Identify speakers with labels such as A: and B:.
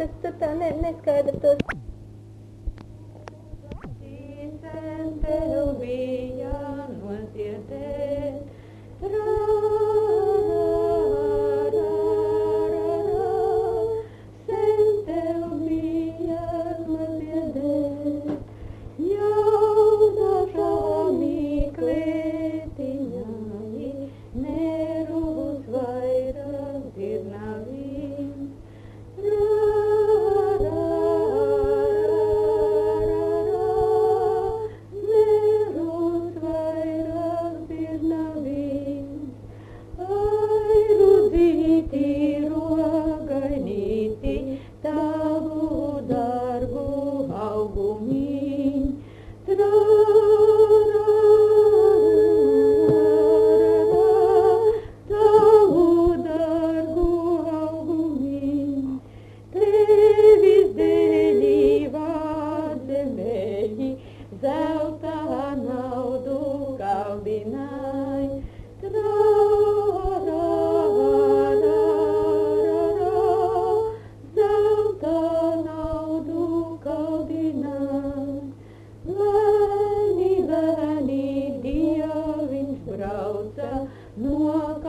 A: tas tur tā neskaidri tos.
B: Tev bija noziedēt, sen tev bija noziedēt, jau dažām mīklētiņai, nerūs vairāk dirnavīm. Tavu darbu augumiņ, tavu darbu augumiņ, tevis dēļ zemeļi, zelta naudu kaldināj, Lēni, Dieviņš brauca no